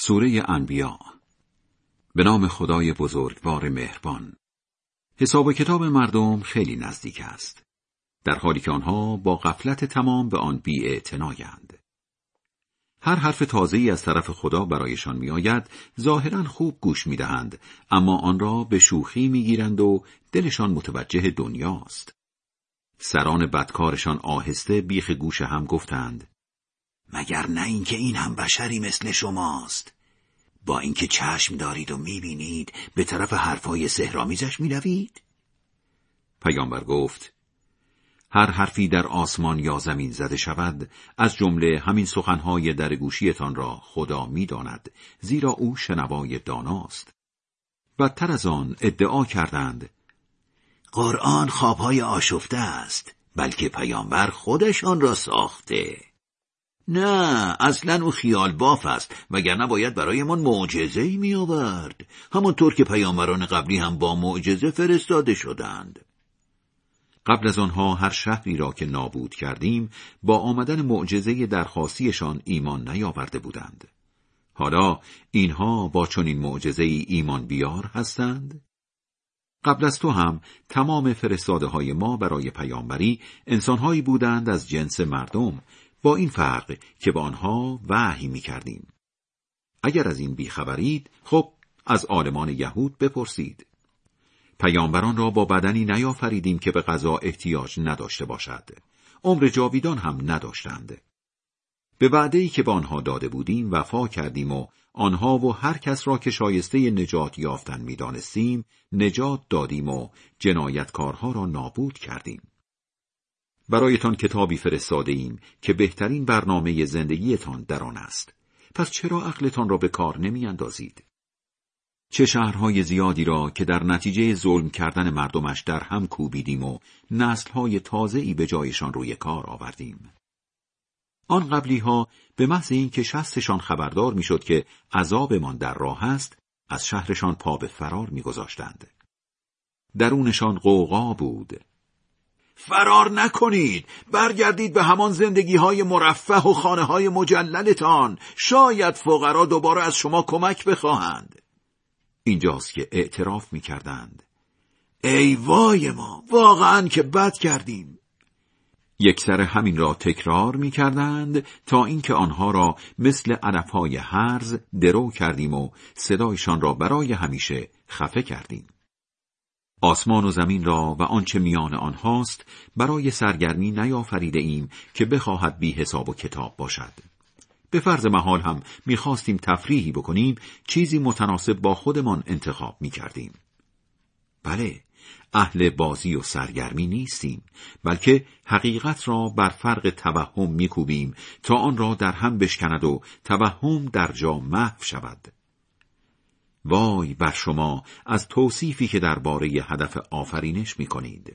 سوره انبیاء. به نام خدای بزرگوار مهربان. حساب و کتاب مردم خیلی نزدیک است، در حالی که آنها با غفلت تمام به آن بی‌اعتنایند. هر حرف تازه‌ای از طرف خدا برایشان می‌آید، ظاهراً خوب گوش می‌دهند، اما آن را به شوخی می‌گیرند و دلشان متوجه دنیاست. سران بدکارشان آهسته بیخ گوش هم گفتند: مگر نه اینکه این هم بشری مثل شماست؟ با اینکه چشم دارید و می‌بینید، به طرف حرفای سحرآمیزش می‌روید؟ پیامبر گفت: هر حرفی در آسمان یا زمین زده شود، از جمله همین سخنهای در گوشیتان را خدا می‌داند، زیرا او شنوای داناست. بدتر از آن ادعا کردند: قرآن خوابهای آشفته است، بلکه پیامبر خودش آن را ساخته. نه، اصلاً او خیال باف است، وگرنه باید برایمان معجزه‌ای می‌آورد، همانطور که پیامبران قبلی هم با معجزه فرستاده شدند. قبل از آنها هر شهری را که نابود کردیم، با آمدن معجزه درخواستیشان ایمان نیاورده بودند. حالا اینها با چنین معجزه‌ای ایمان بیار هستند؟ قبل از تو هم تمام فرستاده‌های ما برای پیامبری انسان‌هایی بودند از جنس مردم، با این فرق که با آنها وحی می‌کردیم. اگر از این بیخبرید، خب از عالمان یهود بپرسید. پیامبران را با بدنی نیافریدیم که به غذا احتیاج نداشته باشد، عمر جاویدان هم نداشتند. به وعده‌ای که به آنها داده بودیم وفا کردیم و آنها و هر کس را که شایسته نجات یافتن می‌دانستیم نجات دادیم و جنایتکارها را نابود کردیم. برایتان کتابی فرستاده ایم که بهترین برنامه زندگیتان در آن است. پس چرا عقلتان را به کار نمی اندازید؟ چه شهرهای زیادی را که در نتیجه ظلم کردن مردمش در هم کوبیدیم و نسلهای تازه‌ای به جایشان روی کار آوردیم. آن قبلی‌ها به محض این که شستشان خبردار می‌شد که عذابمان در راه است، از شهرشان پا به فرار می‌گذاشتند. درونشان غوغا بود: فرار نکنید، برگردید به همان زندگی‌های مرفه و خانه‌های مجللتان، شاید فقرا دوباره از شما کمک بخواهند. اینجاست که اعتراف می‌کردند: ای وای ما، واقعاً که بد کردیم. یکسره همین را تکرار می‌کردند تا اینکه آنها را مثل علف‌های هرز درو کردیم و صدایشان را برای همیشه خفه کردیم. آسمان و زمین را و آنچه میان آنهاست برای سرگرمی نیافریده ایم که بخواهد بی حساب و کتاب باشد. به فرض محال هم میخواستیم تفریحی بکنیم، چیزی متناسب با خودمان انتخاب میکردیم. بله، اهل بازی و سرگرمی نیستیم، بلکه حقیقت را بر فرق توهم میکوبیم تا آن را در هم بشکند و توهم در جا محو شود. وای بر شما از توصیفی که درباره هدف آفرینش می‌کنید.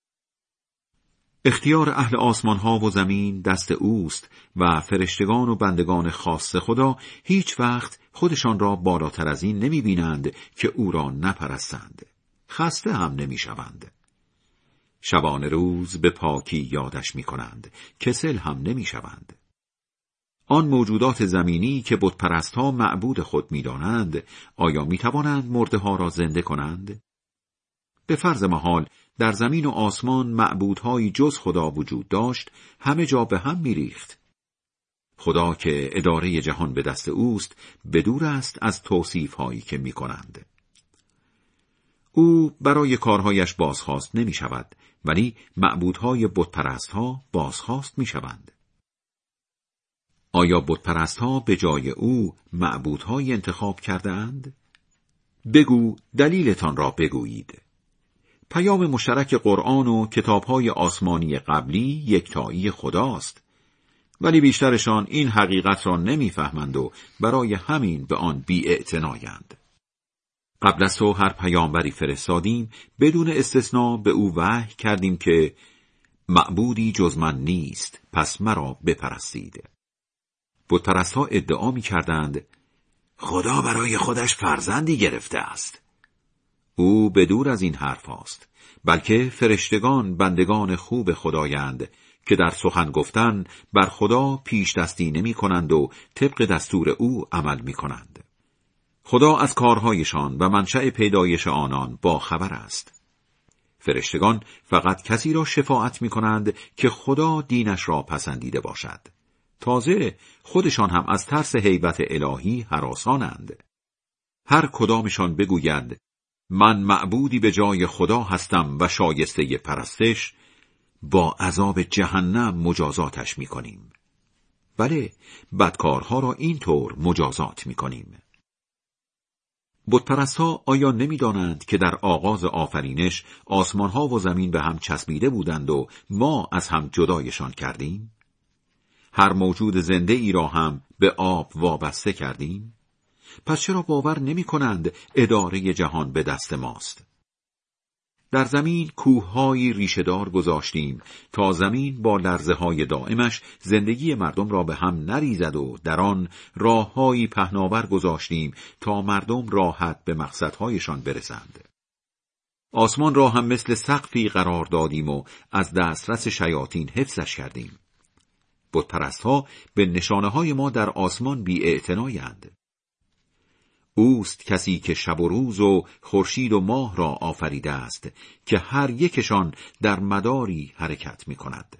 اختیار اهل آسمان‌ها و زمین دست اوست و فرشتگان و بندگان خاص خدا هیچ وقت خودشان را بالاتر از این نمی‌بینند که او را نپرستند. خسته هم نمی‌شوند. شبانه روز به پاکی یادش می‌کنند، کسل هم نمی‌شوند. آن موجودات زمینی که بت‌پرست‌ها معبود خود می‌دانند، آیا می‌توانند مرده‌ها را زنده کنند؟ به فرض محال در زمین و آسمان معبودهایی جز خدا وجود داشت، همه جا به هم می‌ریخت. خدا که اداره جهان به دست اوست، بدور است از توصیف‌هایی که می‌کنند. او برای کارهایش بازخواست نمی‌شود، ولی معبودهای بت‌پرست‌ها بازخواست می‌شوند. آیا بت‌پرست‌ها به جای او معبودهای انتخاب کرده اند؟ بگو دلیلتان را بگویید. پیام مشترک قرآن و کتاب‌های آسمانی قبلی یکتایی خداست، ولی بیشترشان این حقیقت را نمی‌فهمند و برای همین به آن بی‌اعتنایند. قبل از تو هر پیامبری فرستادیم، بدون استثناء به او وحی کردیم که معبودی جز من نیست، پس مرا بپرستید. بت‌پرست‌ها ادعا می‌کردند: خدا برای خودش فرزندی گرفته است. او بدور از این حرف است، بلکه فرشتگان بندگان خوب خدایند که در سخن گفتن بر خدا پیش دستی نمی کنند و طبق دستور او عمل می کنند. خدا از کارهایشان و منشأ پیدایش آنان با خبر است. فرشتگان فقط کسی را شفاعت می‌کنند که خدا دینش را پسندیده باشد. تازه خودشان هم از ترس هیبت الهی هراسانند. هر کدامشان بگوید من معبودی به جای خدا هستم و شایسته پرستش، با عذاب جهنم مجازاتش می‌کنیم. بله، بدکارها را اینطور مجازات می‌کنیم. بتپرست‌ها آیا نمی‌دانند که در آغاز آفرینش آسمان‌ها و زمین به هم چسبیده بودند و ما از هم جدایشان کردیم؟ هر موجود زنده ای را هم به آب وابسته کردیم؟ پس چرا باور نمی‌کنند اداره جهان به دست ماست؟ در زمین کوه‌هایی ریشه‌دار گذاشتیم تا زمین با لرزه‌های دائمش زندگی مردم را به هم نریزد و در آن راه‌هایی پهناور گذاشتیم تا مردم راحت به مقصدهایشان برسند. آسمان را هم مثل سقفی قرار دادیم و از دسترس شیاطین حفظش کردیم. بتپرست‌ها به نشانه‌های ما در آسمان بی‌اعتنایند. اوست کسی که شب و روز و خورشید و ماه را آفریده است که هر یکشان در مداری حرکت می کند.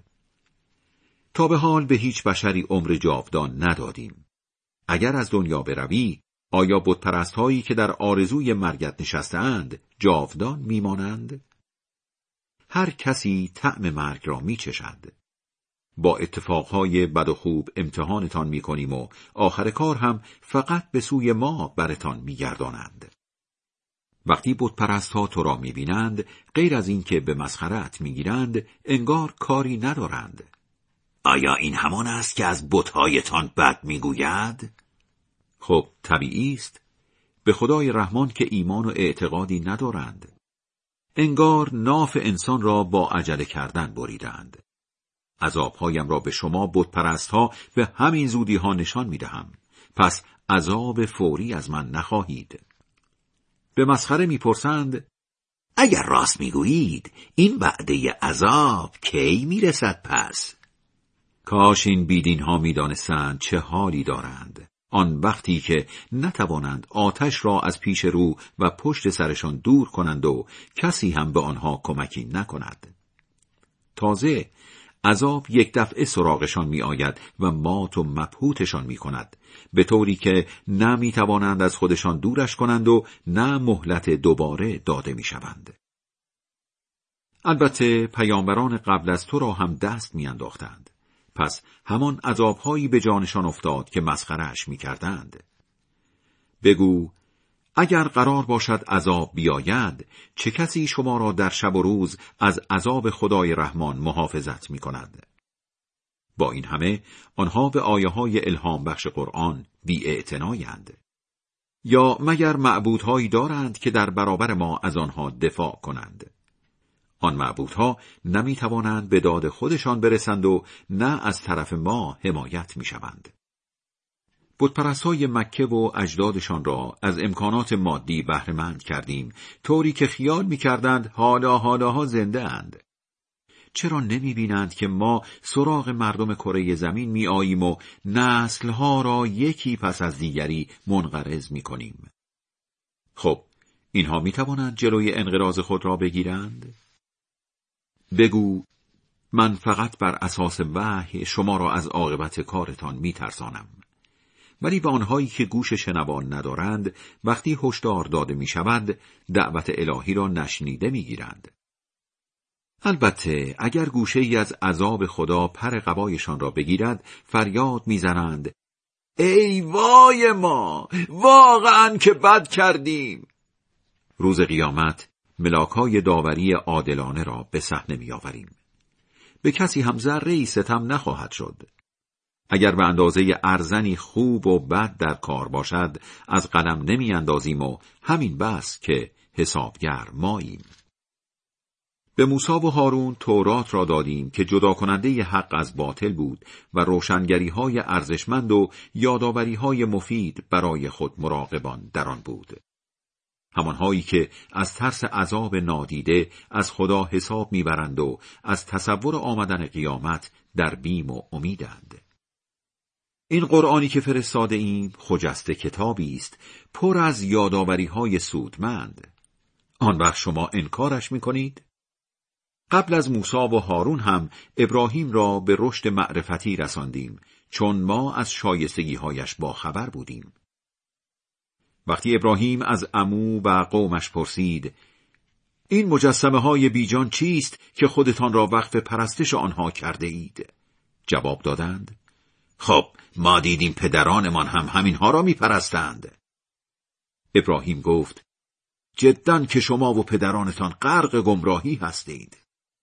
تا به حال به هیچ بشری عمر جاودان ندادیم. اگر از دنیا بروی، آیا بتپرست‌هایی که در آرزوی مرگت نشسته‌اند جاودان میمانند؟ هر کسی طعم مرگ را میچشد. با اتفاقهای بد و خوب امتحانتان میکنیم و آخر کار هم فقط به سوی ما برتان میگردانند. وقتی بتپرست‌ها تو را میبینند، غیر از این که به مسخره‌ات میگیرند، انگار کاری ندارند. آیا این همان است که از بت‌هایتان بد میگوید؟ خب طبیعی است. به خدای رحمان که ایمان و اعتقادی ندارند. انگار ناف انسان را با عجله کردن بریدند. عذابهایم را به شما بتپرست‌ها به همین زودی ها نشان می‌دهم. پس عذاب فوری از من نخواهید. به مسخره می‌پرسند اگر راست می‌گویید این وعده عذاب کی می‌رسد پس؟ کاش این بیدین‌ها می‌دانستند چه حالی دارند. آن وقتی که نتوانند آتش را از پیش رو و پشت سرشان دور کنند و کسی هم به آنها کمکی نکند. تازه عذاب یک دفعه سراغشان می آید و مات و مبهوتشان می کند، به طوری که نه می توانند از خودشان دورش کنند و نه مهلت دوباره داده می شوند. البته پیامبران قبل از تو را هم دست می انداختند. پس همان عذابهایی به جانشان افتاد که مسخره‌اش می کردند. بگو اگر قرار باشد عذاب بیاید، چه کسی شما را در شب و روز از عذاب خدای رحمان محافظت می کند؟ با این همه آنها به آیه‌های الهام بخش قرآن بی‌اعتنایند. یا مگر معبودهایی دارند که در برابر ما از آنها دفاع کنند؟ آن معبودها نمی توانند به داد خودشان برسند و نه از طرف ما حمایت می شوند. بتپرست‌های مکه و اجدادشان را از امکانات مادی بهره‌مند کردیم، طوری که خیال می‌کردند حالاها زنده اند. چرا نمی‌بینند که ما سراغ مردم کره زمین می‌آییم و نسل‌ها را یکی پس از دیگری منقرض می‌کنیم؟ خب، اینها می‌توانند جلوی انقراض خود را بگیرند؟ بگو من فقط بر اساس وحی شما را از عاقبت کارتان می‌ترسانم. ولی به آنهایی که گوش شنوان ندارند، وقتی هشدار داده می شود، دعوت الهی را نشنیده می گیرند. البته اگر گوشه ای از عذاب خدا پر قبایشان را بگیرد، فریاد می زنند ای وای ما، واقعا که بد کردیم. روز قیامت ملاک‌های داوری عادلانه را به صحنه می آوریم. به کسی هم ذره‌ای ستم نخواهد شد. اگر به اندازه ارزنی خوب و بد در کار باشد، از قلم نمی اندازیم و همین بس که حسابگر ماییم. به موسی و هارون تورات را دادیم که جدا کننده حق از باطل بود و روشنگری‌های ارزشمند و یادآوری‌های مفید برای خود مراقبان در آن بود. همانهایی که از ترس عذاب نادیده از خدا حساب می‌برند و از تصور آمدن قیامت در بیم و امیدند. این قرآنی که فرستاده ایم خجسته کتابی است پر از یادآوری‌های سودمند. آن وقت شما انکارش می‌کنید؟ قبل از موسی و هارون هم ابراهیم را به رشد معرفتی رساندیم، چون ما از شایستگی‌هایش باخبر بودیم. وقتی ابراهیم از عمو و قومش پرسید این مجسمه‌های بیجان چیست که خودتان را وقف پرستش آنها کرده اید؟ جواب دادند خب ما دیدیم پدرانمان هم همینها را میپرستند. ابراهیم گفت جداً که شما و پدرانتان غرق گمراهی هستید.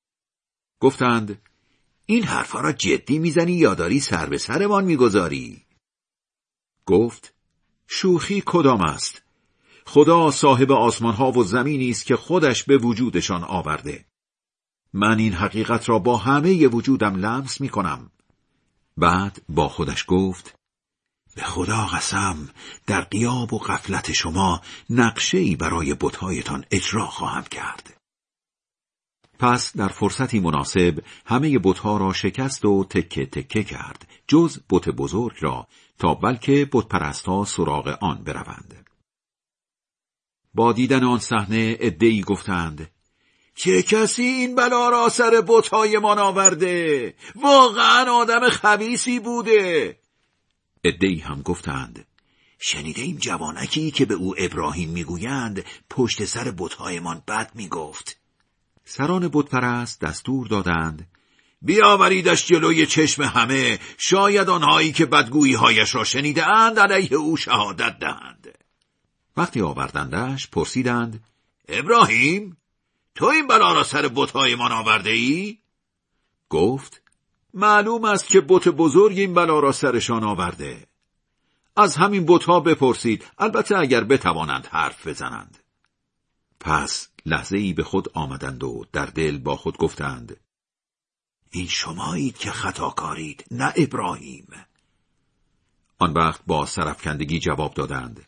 گفتند این حرفا را جدی میزنی یا داری سر به سرمان میگذاری؟ گفت شوخی کدام است؟ خدا صاحب آسمانها و زمینی است که خودش به وجودشان آورده. من این حقیقت را با همه وجودم لمس میکنم. بعد با خودش گفت به خدا قسم در غیاب و غفلت شما نقشه‌ای برای بت‌هایتان اجرا خواهم کرد. پس در فرصتی مناسب همه بت‌ها را شکست و تکه تکه کرد، جز بت بزرگ را، تا بلکه بت‌پرست‌ها سراغ آن بروند. با دیدن آن صحنه عده‌ای گفتند چه کسی این بلا را سر بت‌هایمان آورده؟ واقعا آدم خبیثی بوده. عده‌ای هم گفتند شنیده ایم جوانکی که به او ابراهیم میگویند پشت سر بت‌هایمان بد میگفت. سران بت‌پرست دستور دادند بیاوریدش جلوی چشم همه، شاید آنهایی که بدگویی‌هایش را شنیده اند علیه او شهادت دهند. وقتی آوردندش پرسیدند ابراهیم تو این بلا را سر بت‌هایمان آورده ای؟ گفت معلوم است که بت بزرگ این بلا را سرشان آورده. از همین بت‌ها بپرسید، البته اگر بتوانند حرف بزنند. پس لحظه‌ای به خود آمدند و در دل با خود گفتند این شمایید که خطا کارید، نه ابراهیم. آن وقت با سرفکندگی جواب دادند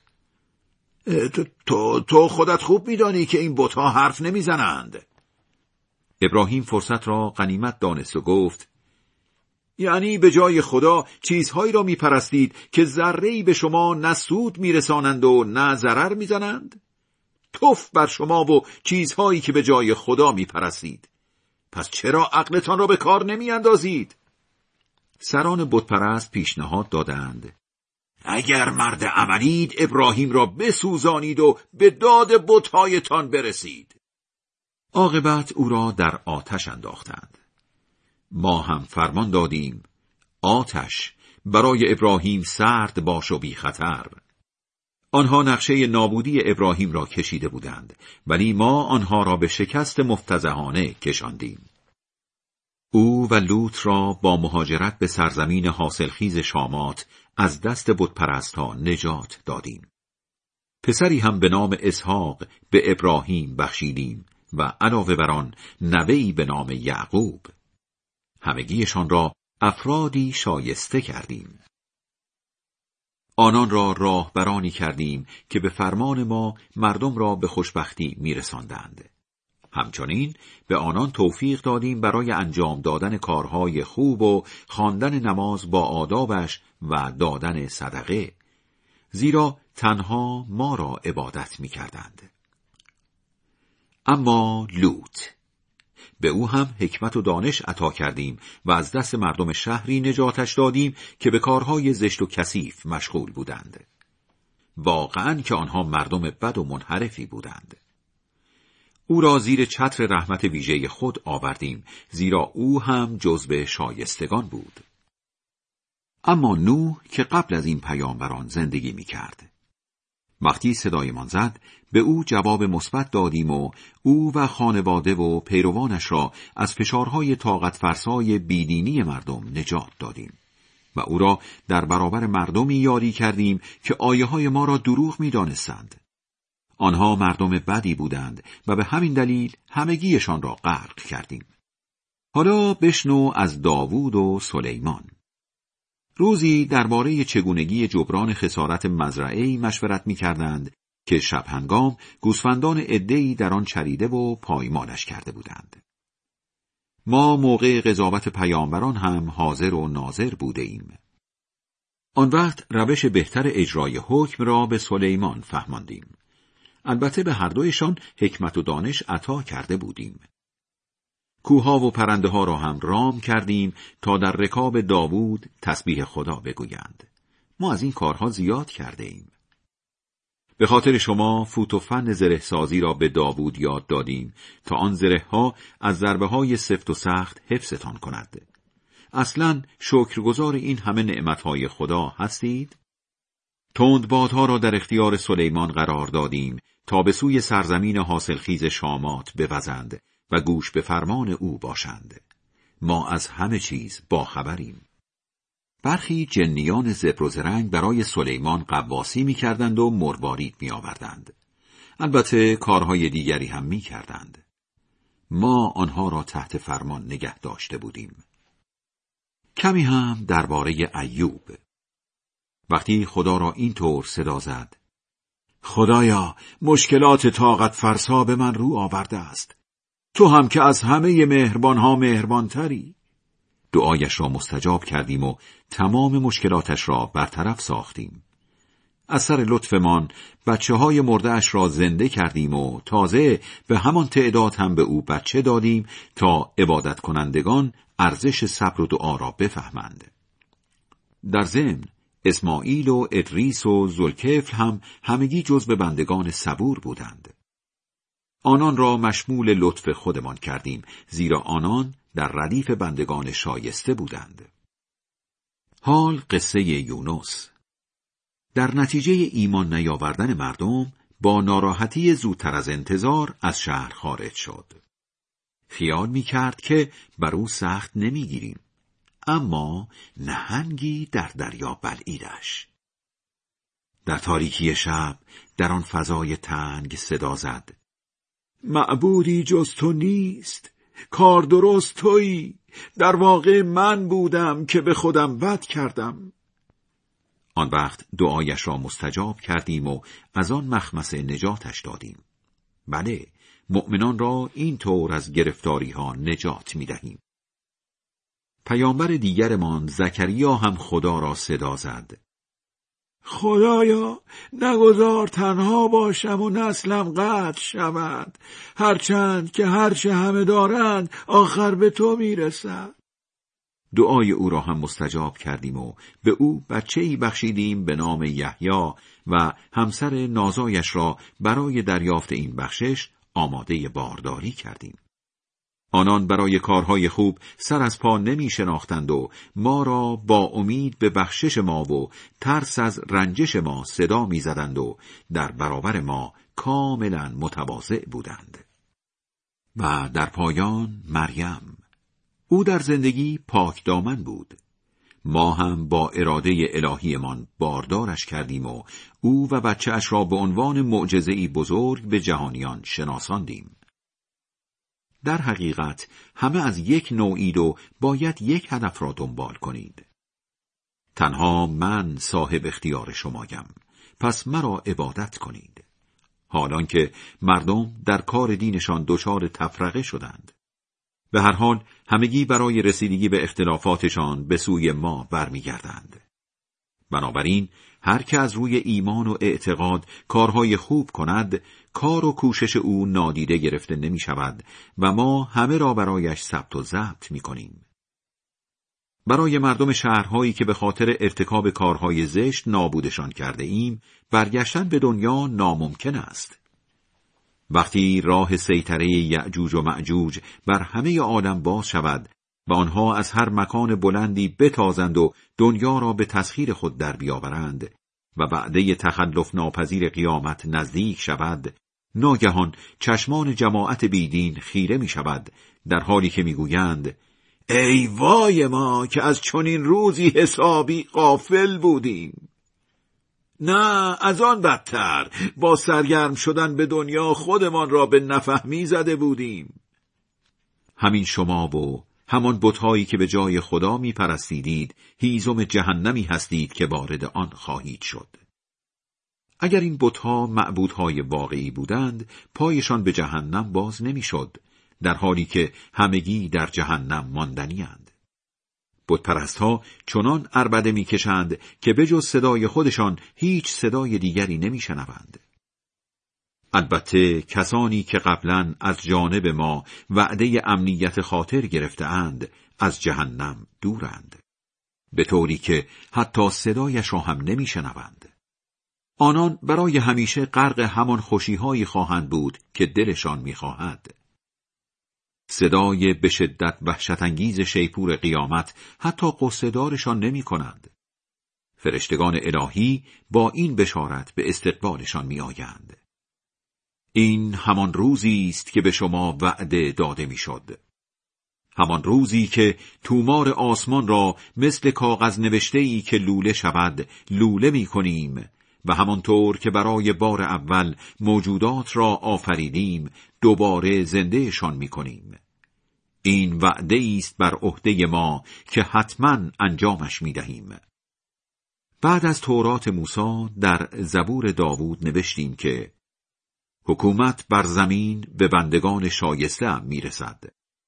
تو خودت خوب می‌دانی که این بت‌ها حرف نمی‌زنند. ابراهیم فرصت را غنیمت دانست و گفت یعنی به جای خدا چیزهایی را می‌پرستید که ذره‌ای به شما نه سود می‌رسانند و نه ضرر می‌زنند؟ توف بر شما و چیزهایی که به جای خدا می‌پرستید. پس چرا عقلتان را به کار نمی‌اندازید؟ سران بت‌پرست پیشنهاد دادند اگر مرد عملید ابراهیم را بسوزانید و به داد بت‌هایتان برسید. عاقبت او را در آتش انداختند. ما هم فرمان دادیم آتش برای ابراهیم سرد باش و بی خطر. آنها نقشه نابودی ابراهیم را کشیده بودند، ولی ما آنها را به شکست مفتضحانه کشاندیم. او و لوط را با مهاجرت به سرزمین حاصلخیز شامات از دست بت‌پرست‌ها نجات دادیم. پسری هم به نام اسحاق به ابراهیم بخشیدیم و علاوه بر آن نوه‌ای به نام یعقوب. همگیشان را افرادی شایسته کردیم. آنان را راهبرانی کردیم که به فرمان ما مردم را به خوشبختی می‌رساندند. همچنین به آنان توفیق دادیم برای انجام دادن کارهای خوب و خواندن نماز با آدابش و دادن صدقه، زیرا تنها ما را عبادت می‌کردند. اما لوط، به او هم حکمت و دانش عطا کردیم و از دست مردم شهری نجاتش دادیم که به کارهای زشت و کثیف مشغول بودند. واقعاً که آنها مردم بد و منحرفی بودند. او را زیر چتر رحمت ویژه خود آوردیم، زیرا او هم جزو شایستگان بود. اما نوح که قبل از این پیامبران زندگی می‌کرد، وقتی صدایمان زد به او جواب مثبت دادیم و او و خانواده و پیروانش را از فشارهای طاقت فرسای بیدینی مردم نجات دادیم و او را در برابر مردمی یاری کردیم که آیه‌های ما را دروغ می‌دانستند. آنها مردم بدی بودند و به همین دلیل همگیشان را غرق کردیم. حالا بشنو از داوود و سلیمان. روزی درباره چگونگی جبران خسارت مزرعه‌ای مشورت می‌کردند که شب هنگام گوسفندان عده‌ای در آن چریده و پایمالش کرده بودند. ما موقع قضاوت پیامبران هم حاضر و ناظر بوده ایم. آن وقت روش بهتر اجرای حکم را به سلیمان فهماندیم. البته به هر دویشان حکمت و دانش عطا کرده بودیم. کوها و پرنده ها را هم رام کردیم تا در رکاب داوود تسبیح خدا بگویند. ما از این کارها زیاد کرده ایم. به خاطر شما فوت و فن زره سازی را به داوود یاد دادیم تا آن زره ها از ضربه های سفت و سخت حفظتان کند. اصلاً شکرگزار این همه نعمتهای خدا هستید؟ تندبادها را در اختیار سلیمان قرار دادیم تا به سوی سرزمین حاصلخیز شامات بوزند و گوش به فرمان او باشند. ما از همه چیز باخبریم. برخی جنیان زبر و زرنگ برای سلیمان غواصی می‌کردند و مروارید می‌آوردند. البته کارهای دیگری هم می‌کردند. ما آنها را تحت فرمان نگه داشته بودیم. کمی هم درباره ایوب. وقتی خدا را این طور صدا زد: خدایا، مشکلات طاقت فرسا به من رو آورده است. تو هم که از همه مهربانها مهربانتری. دعایش را مستجاب کردیم و تمام مشکلاتش را برطرف ساختیم. از سر لطفمان بچه‌های مرده‌اش را زنده کردیم و تازه به همان تعداد هم به او بچه دادیم تا عبادت کنندگان ارزش صبر و دعا را بفهمند. در ضمن اسماعیل و ادریس و ذوالکفل هم همگی جزو بندگان صبور بودند. آنان را مشمول لطف خودمان کردیم، زیرا آنان در ردیف بندگان شایسته بودند. حال قصه یونس. در نتیجه ایمان نیاوردن مردم با ناراحتی زودتر از انتظار از شهر خارج شد. خیال می‌کرد که بر او سخت نمی‌گیریم، اما نهنگی در دریا بلعیدش. در تاریکی شب در آن فضای تنگ صدا زد: معبودی جز تو نیست، کار درست تویی، در واقع من بودم که به خودم بد کردم. آن وقت دعایش را مستجاب کردیم و از آن مخمصه نجاتش دادیم. بله، مؤمنان را این طور از گرفتاری ها نجات می دهیم. پیامبر دیگرمان زکریا هم خدا را صدا زد: خدایا، نگذار تنها باشم و نسلم قطع شود، هرچند که هرچه همه دارند آخر به تو میرسد. دعای او را هم مستجاب کردیم و به او بچه‌ای بخشیدیم به نام یحیی و همسر نازایش را برای دریافت این بخشش آماده بارداری کردیم. آنان برای کارهای خوب سر از پا نمی شناختند و ما را با امید به بخشش ما و ترس از رنجش ما صدا می زدند و در برابر ما کاملا متواضع بودند. و در پایان مریم. او در زندگی پاک دامن بود. ما هم با اراده الهیمان باردارش کردیم و او و بچه‌اش را به عنوان معجزه‌ای بزرگ به جهانیان شناساندیم. در حقیقت همه از یک نوعید و باید یک هدف را دنبال کنید. تنها من صاحب اختیار شمایم، پس مرا عبادت کنید. حالان که مردم در کار دینشان دچار تفرقه شدند. به هر حال همگی برای رسیدگی به اختلافاتشان به سوی ما برمیگردند. بنابراین هر که از روی ایمان و اعتقاد کارهای خوب کند، کار و کوشش او نادیده گرفته نمی شود و ما همه را برایش ثبت و ضبط می کنیم. برای مردم شهرهایی که به خاطر ارتکاب کارهای زشت نابودشان کرده ایم، برگشتن به دنیا ناممکن است. وقتی راه سیطره یأجوج و مأجوج بر همه عالم باز شود و آنها از هر مکان بلندی بتازند و دنیا را به تسخیر خود در بیاورند و وعده تخلف ناپذیر قیامت نزدیک شود، ناگهان چشمان جماعت بیدین خیره می شود، در حالی که می گویند: ای وای ما که از چنین روزی حسابی غافل بودیم. نه، از آن بدتر، با سرگرم شدن به دنیا خودمان را به نفهمی زده بودیم. همین شما و همان بت‌هایی که به جای خدا می پرستیدید، هیزم جهنمی هستید که وارد آن خواهید شد. اگر این بت‌ها معبودهای واقعی بودند، پایشان به جهنم باز نمی شد، در حالی که همگی در جهنم ماندنی اند. بتپرست‌ها چنان عربده می‌کشند که بجز صدای خودشان هیچ صدای دیگری نمی‌شنوند. البته کسانی که قبلاً از جانب ما وعده امنیت خاطر گرفته‌اند از جهنم دورند، به طوری که حتی صدایش را هم نمی‌شنوند. آنان برای همیشه غرق همان خوشی‌هایی خواهند بود که دلشان می‌خواهد. صدای به شدت وحشت‌انگیز شیپور قیامت حتی قصه‌دارشان نمی‌کند. فرشتگان الهی با این بشارت به استقبالشان می‌آیند. این همان روزی است که به شما وعده داده می‌شد. همان روزی که تومار آسمان را مثل کاغذ نوشته‌ای که لوله شود لوله می‌کنیم و همانطور که برای بار اول موجودات را آفریدیم دوباره زندهشان می‌کنیم. این وعده است بر عهده ما که حتماً انجامش می‌دهیم. بعد از تورات موسی در زبور داوود نوشتیم که حکومت بر زمین به بندگان شایسته میرسد.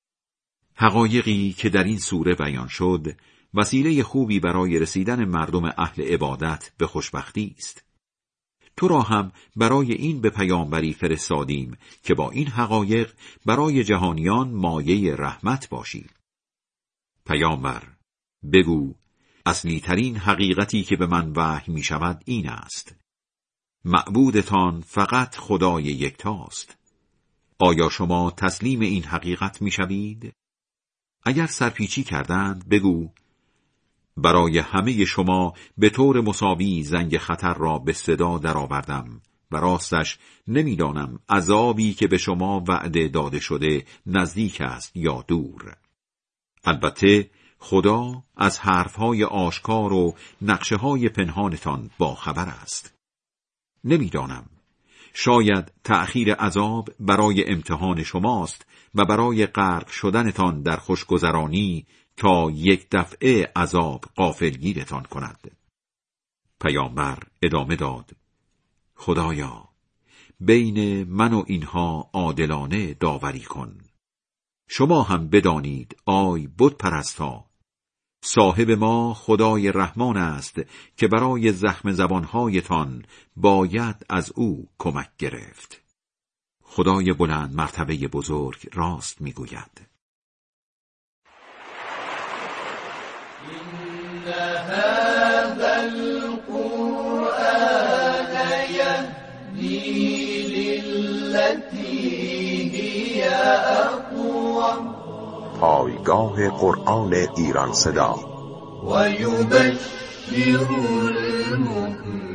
حقایقی که در این سوره بیان شد وسیله خوبی برای رسیدن مردم اهل عبادت به خوشبختی است. تو را هم برای این به پیامبری فرستادیم که با این حقایق برای جهانیان مایه رحمت باشی. پیامبر بگو اصلی ترین حقیقتی که به من وحی می شود این است: معبودتان فقط خدای یکتاست. آیا شما تسلیم این حقیقت می شوید؟ اگر سرپیچی کردند بگو برای همه شما به طور مساوی زنگ خطر را به صدا درآوردم و راستش نمیدانم عذابی که به شما وعده داده شده نزدیک است یا دور. البته خدا از حرفهای آشکار و نقشه‌های پنهانتان با خبر است. نمیدانم، شاید تأخیر عذاب برای امتحان شماست و برای غرق شدنتان در خوشگذرانی تا یک دفعه عذاب غافلگیرتان کند. پیامبر ادامه داد: خدایا بین من و اینها عادلانه داوری کن. شما هم بدانید آی بت پرستا، صاحب ما خدای رحمان است که برای زخم زبانهایتان باید از او کمک گرفت. خدای بلند مرتبه بزرگ راست میگوید. إن هذا القرآن يهدي للتي هي أقوم. پایگاه قرآن ایران صدا. و یبشر المؤمنین